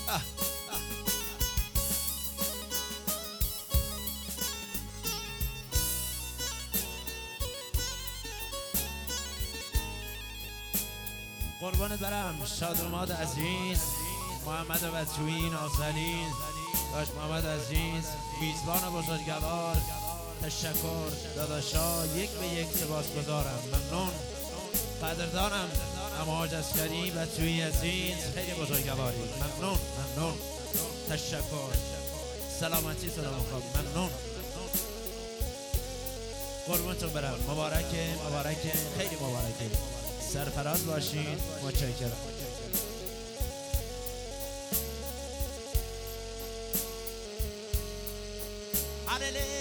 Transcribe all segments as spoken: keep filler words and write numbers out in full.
قربانت برم شادرومات عزیز، محمد وجوهی نازنین، داشت محمد عزیز، میزبان بزرگوار، تشکر داداشا، یک به یک سپاسگزارم، ممنون، قدردانم. اما حاج عسکری وجوهی عزیز، خیلی بزرگواری، ممنون ممنون، تشکر، سلامتی تو رو میخوام، ممنون. قربونتون برم، مبارکه مبارکه، خیلی مبارکه، سرفراز باشید، متشکرم. عدل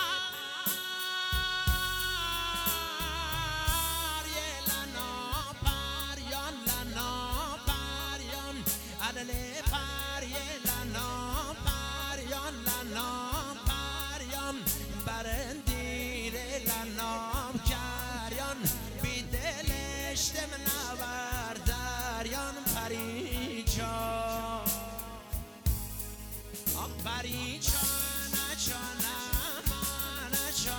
برندیر لنام کریان بی دلشت منور دریان پریچان پریچان چانم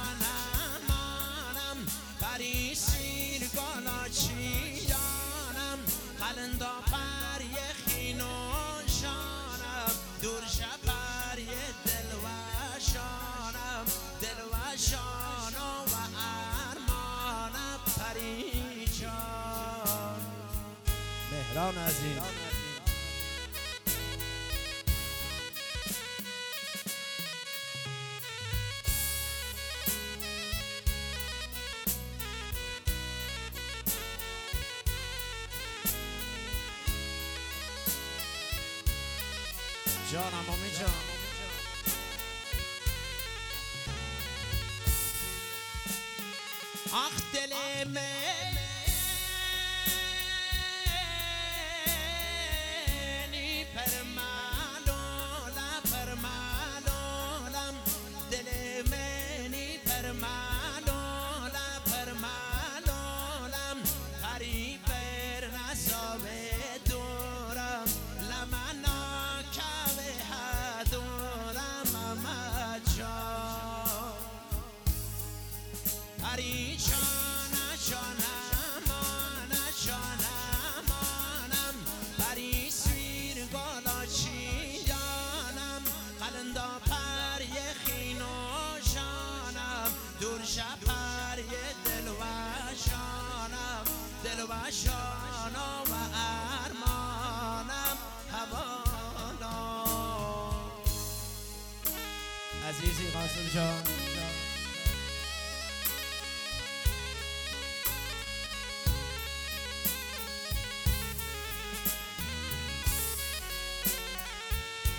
چانم پری سیر گالا چیانم قلندا پری خینوشانم دور شپری دلوشانم دلوشانم و ارمانم پریچان. مهران عزیز، جانم امی جان، آخ دل منی پرمالولا پرمالولم دل منی پرمالولا پرمالولم پری پر نسابه دورم لمنا کبه دورم اما جان پری چانه چانم آنه چانم آنم پری سویر گالا چیانم قلندا پری خینوشانم دور شپری دلوشانم دلوشانم و ارمانم حوالا. عزیزی قاسم جان،